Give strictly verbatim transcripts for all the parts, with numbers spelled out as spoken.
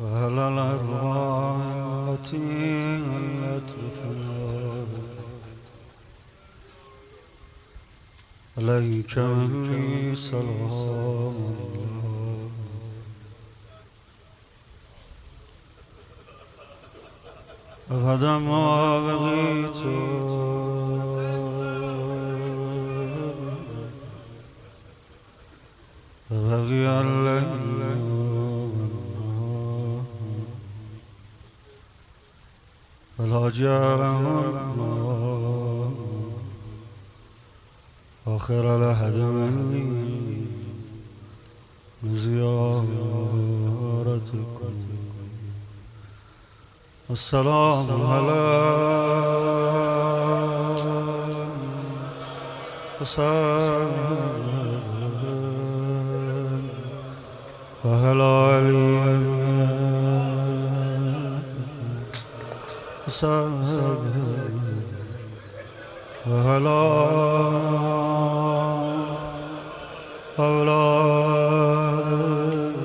وهل الأرواح التي هلت بفناء عليك مني سلام الله. أبدا ما بغيت بغي الليل فلا جعله الله آخر لحد مني من زيارتكم. السلام على حسين وهل علي حسين وهل أولاد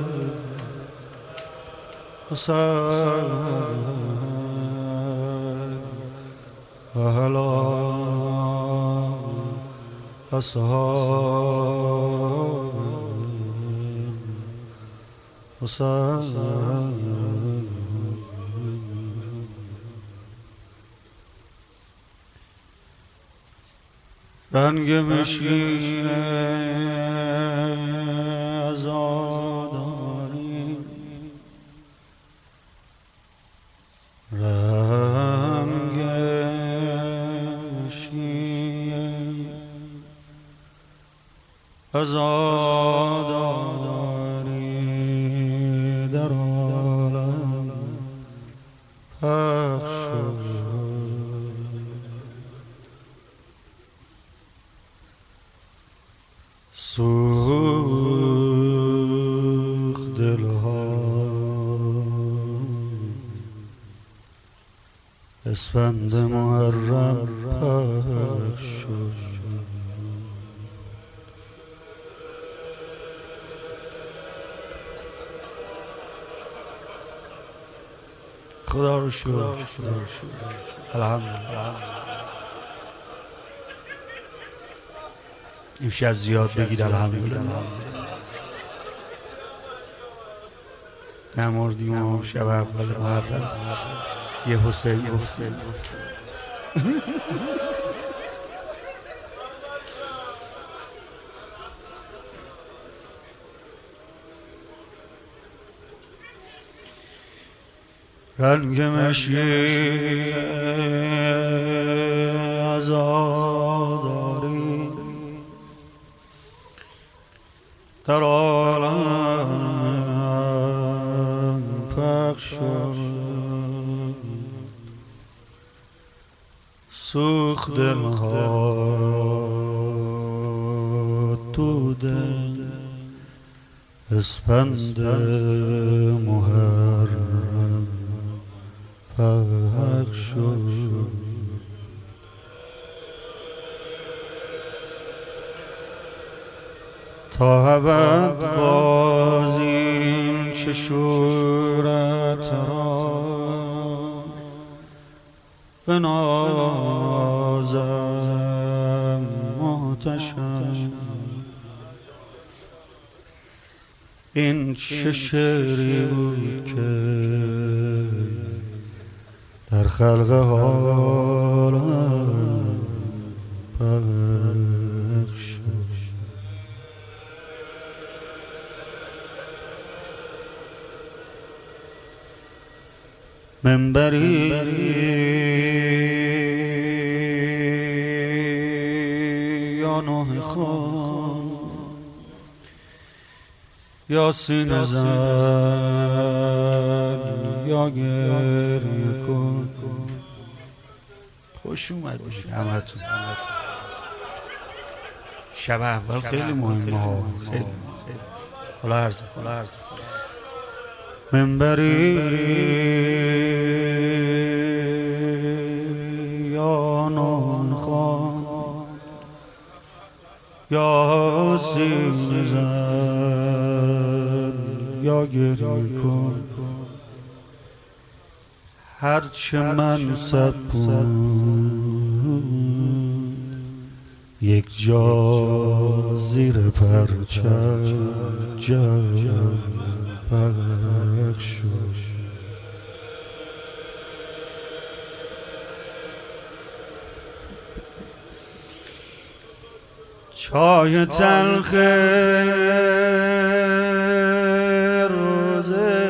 حسين وهل أصحاب حسين. رنگ مشکین عزاداری، رنگ مشکین عزاداری در عالم پخش شد. سوخت دلها اسفند محرم پخش شد. خدا رو شکر، خدا رو شکر، الحمدلله. امشب زیاد بگید الحمدلله. نمردیم و شب اول محرم یه حسین گفتیم. رنگ مشکی عزاداری در عالم پخش شد. سوخت دلها تو دل اسپند محرم پخش شد. تا ابد بازیم چه شورت را بنازم محتشم. این چه شعری بود که در خلق حالم پخش شد. منبری یا نوح خان یا سینه زن یا گریه کن. خوش اومدید همتون. شب اول خیلی مهمه ها، خیلی حالا عرض حالا عرض منبری یا نوح خان یا سینه زن یا گریه کن. هرچه منصب بود یک جا زیر پرچم جمع پخش شد. چای تلخ روزه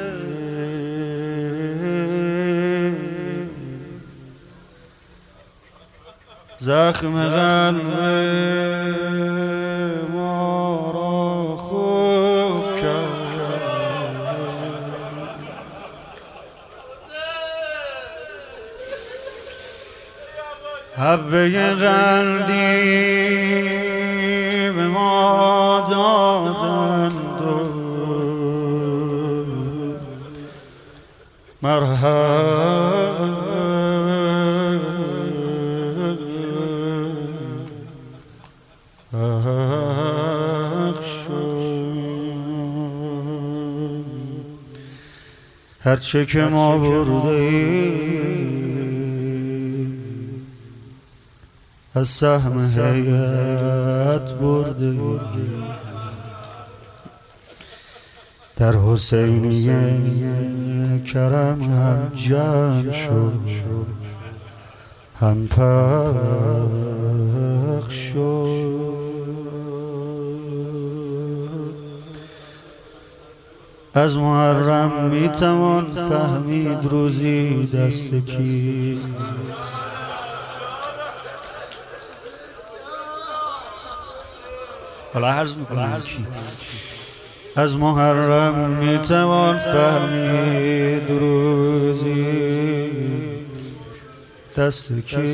زخم قلب ما را خوب کرد. حبه قلبی به ما دادند و مرهم هرچه که ما برده ایم از سهم هیئت برده در حسینیه کرم هم جمع شد هم پخش شد. از محرم میتوان فهمید روزی دست کیست. حالا عرض میکنم از محرم میتوان فهمید روزی دست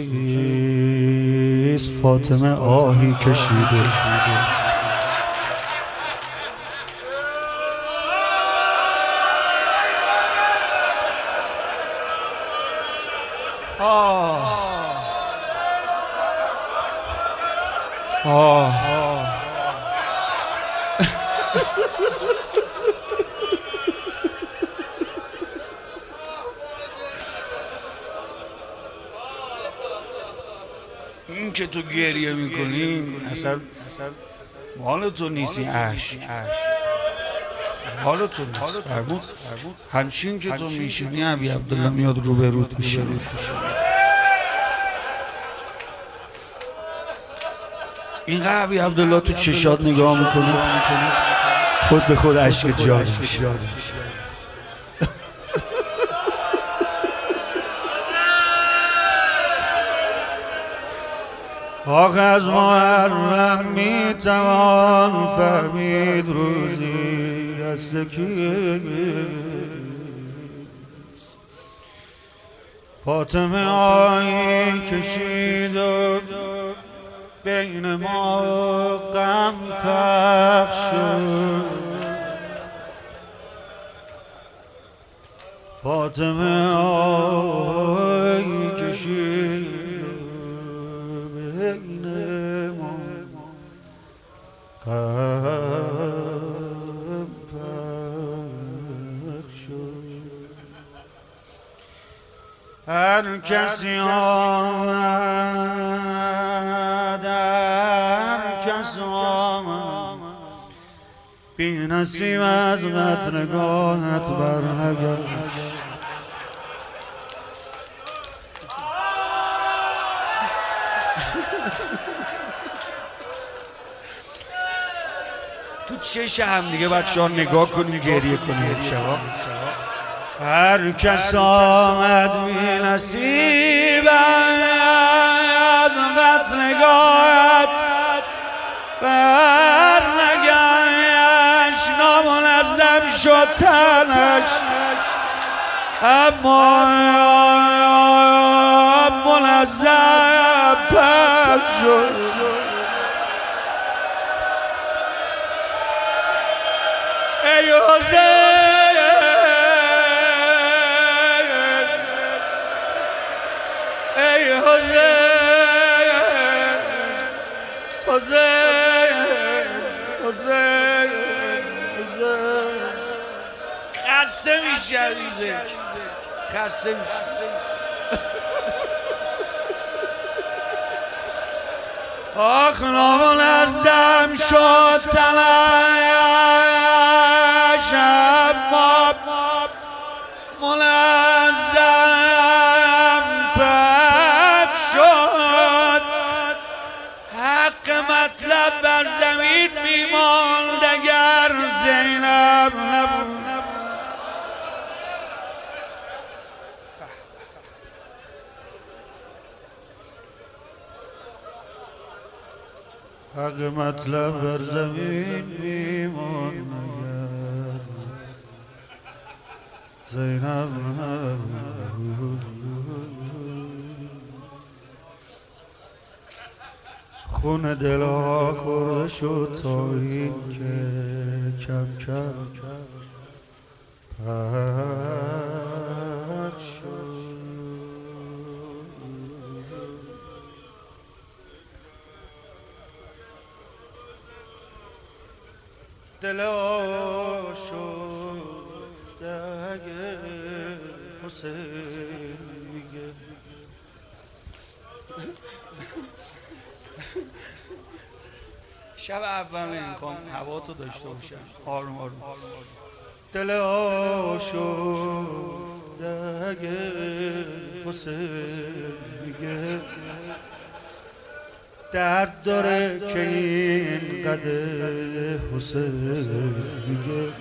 کیست. فاطمه آهی کشیده آه آه این که تو گریه میکنی اصلا مال تو نیستی. عشق مال تو نیست. فرمود همچین که تو میشینی ابی عبدالله میاد رو به رود میشه. اینقدر ابی عبدالله تو چشات نگاه میکنی خود به خود عشق جاری میشه. آخ از محرم میتوان فهمید روزی دست کیست. فاطمه آهی کشید و بین ما غم پخش شد. فاطمه آهی کشید بین ما غم پخش شد. هر کسی آمد هر کس آمد بی نصیب از قدرگاهت بر نگشت. تو چش هم دیگه بچه ها نگاه کنیم گریه کنیم شبا. هر کس آمد بی نصیب از قدرگاهت بر نگشت. نامنظم شد تنش اما منظم پاک شد. ای حسین ای حسین حسین حسین حسین خسته میشه خسته میشه. آخ نامنظم شد تنش اما منظم پک شد. حق مطلب بر زمین میماند اگر زینب نبود. حق مطلب بر زمین میماند اگر زینب نبود. خون دلا خورده شد تا این که کم کم پخ شد. دلا شفته اگه حسین میگه شب اول امکان هوا تو داشته باشم آروم آروم. دل آشفته اگه حسین میگه درد داره که این قدر حسین میگه.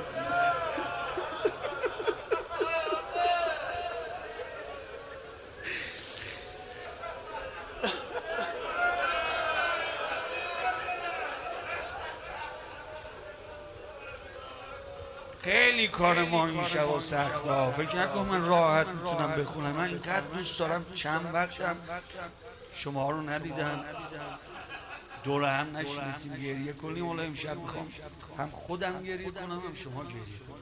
خیلی کار ما این شب سخت ها. فکر نکن من راحت میتونم بخونم. من اینقدر دوست دارم چند وقتم شما رو ندیدم دور هم نشینستیم گریه کنیم. حالا امشب میخوام هم خودم گریه کنم هم شما گریه کنم.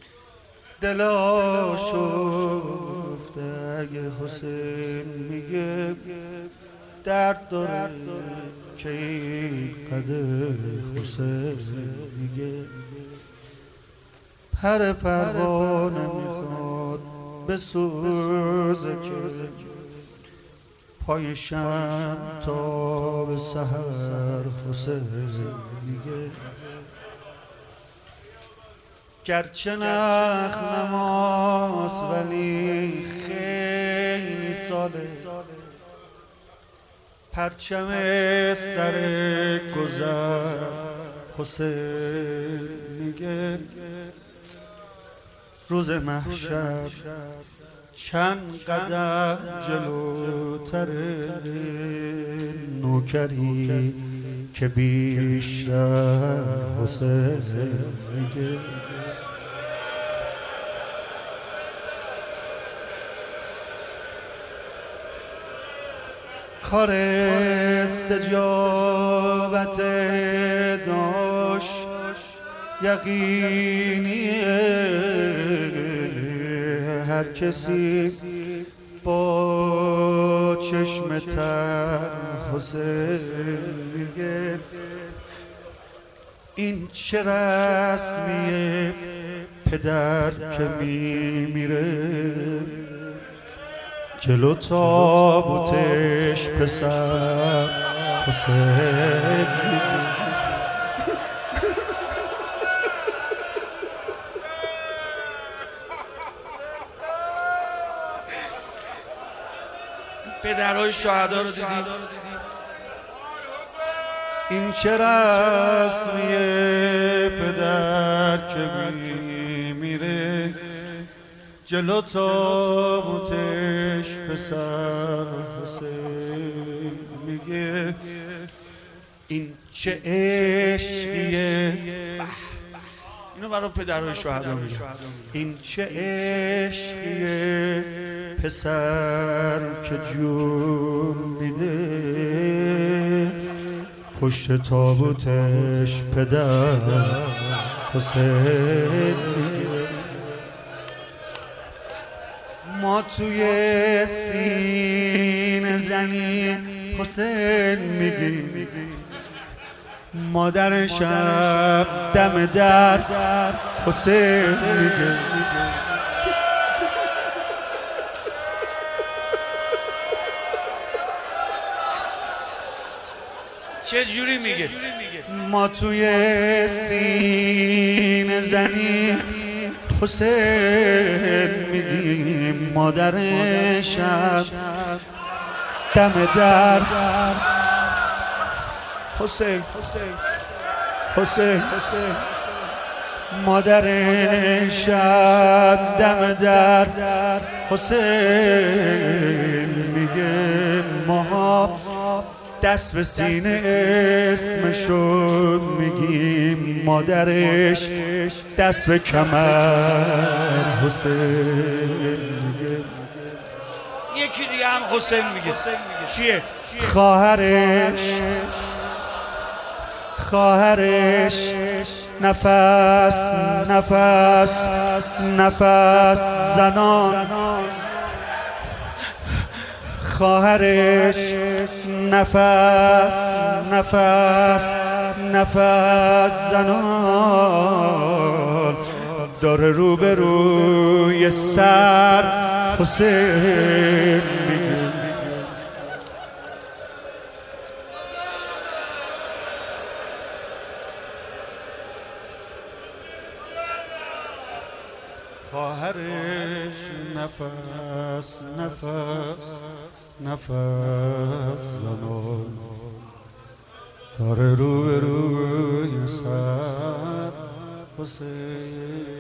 دلا شفته اگه حسین میگه درد داره که این قدر حسین میگه. پر پروانه میخواد به سوزه که پای شم تا به سحر حسین میگه. گرچه نخ نماز ولی خیلی ساله پرچم سر گذر حسین میگه. روز محشر چند قدم جلوتر نوکری که بیشتر حسین میگه. کار استجابت داشت یقینیه. هر کسی با چشم تر حسین میگه. این چه رسمیه پدر که میمیره جلو تابوتش پسر حسین میگه. پدرهای شهدا رو دیدیم. این چه رسمیه پدر که میمیره جلو تابوتش پسر حسین میگه. این چه عشقیه. اینو برای پدرهای شهدا میگه. این چه عشقیه پسر که جون میده پشت تابوتش پدر حسین میگه. ما توی سینه زنی حسین میگیم. مادر شب دم در حسین میگه. چه جوری میگه؟ ما توی سینه زنی حسین میگیم، مادرشم دم در حسین حسین مادرشم دم در حسین میگه، ما دست به سینه اسمشو میگیم، مادرش دست به کمر حسین میگه. یکی دیگه هم حسین میگه. کیه؟ خواهرش خواهرش نفس نفس نفس زنان، خواهرش نفس نفس نفس زنان، داره رو به روی سر حسین میگه. خواهرش نفس نفس نفس زنان، داره رو به روی سر حسین.